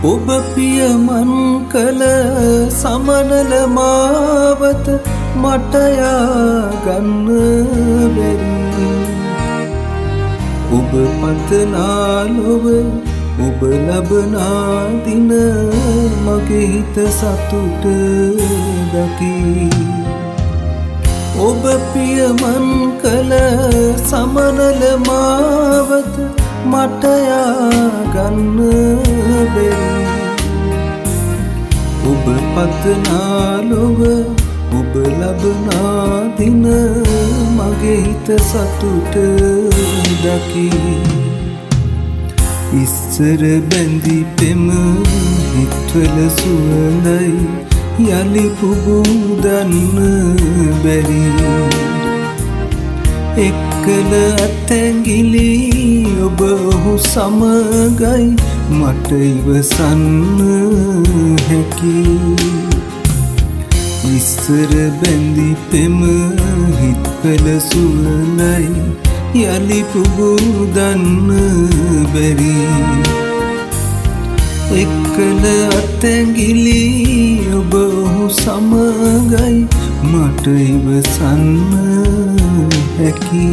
ඔබ පියමන් කළ සමනල මාවත මට යන්න බැරි. ඔබ පතනා ලොව ඔබ ලබනා දින මගේ හිත සතුට දකි. ඔබ පියමන් කළ සමනල මාවත මට යන්න බැරි. ඔබ පතනා ලොව ඔබ ලබනා දින මගේ හිත සතුට දකි. ඉස්සර බැඳි පෙම හිත්වල සුවඳයි යලි පුබුදන්න බැරි. එක්කල අතැඟිලි ඔබ ඔහු සමගයි මට ඉවසන්න හැකි. ඉස්සර බැඳි පෙම හිත්වල සුවඳයි යලි පුබුදන්න බැරි. එක්කල අතැඟිලි ඔබ ඔහු සමගයි මට ඉවසන්න හැකි.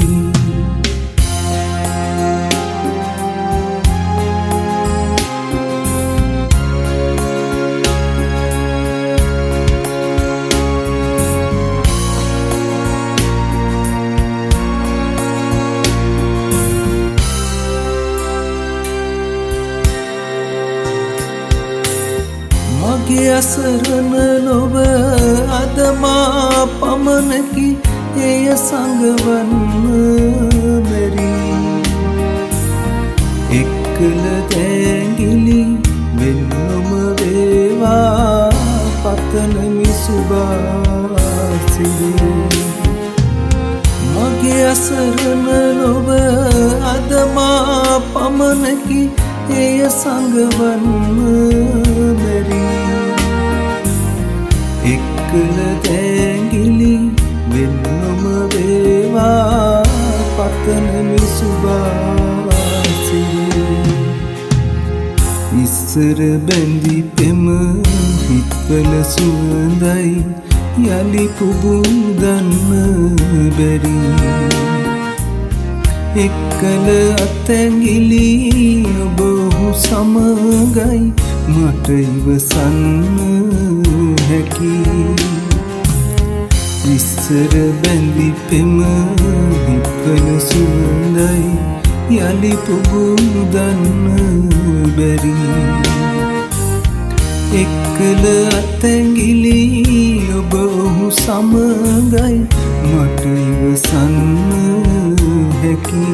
මගේ අසරණ ලොව අද මා පමණකි එය සඟවන්න බැරි. එක්කල දැඟිලි වෙන්නම වේවා පතනමි සුභාසිරි. මගේ අසරණ ලොව අද මා පමණකි එය සඟවන්න බැරි. එක්කල දැඟිලි වෙන්නම වේවා පතනමි සුභාසිරි. ඉස්සර බැඳි පෙම හිත්වල සුවඳයි යලි පුබුදන්න බැරි. එක්කල අතැඟිලි ඔබ ඔහු සමගයි මට ඉවසන්න හැකි. ඉස්සර බැඳි පෙම හිත්වල සුවඳයි යලි පුබුදන්න බැරි. එක්කල අතැඟිලි ඔබ ඔහු සමගයි මට ඉවසන්න හැකි.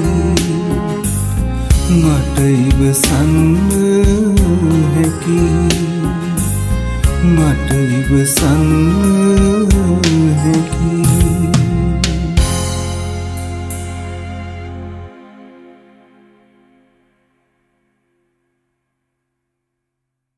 මට ඉවසන්න හැකි. මට ඉවසන්න හැකි.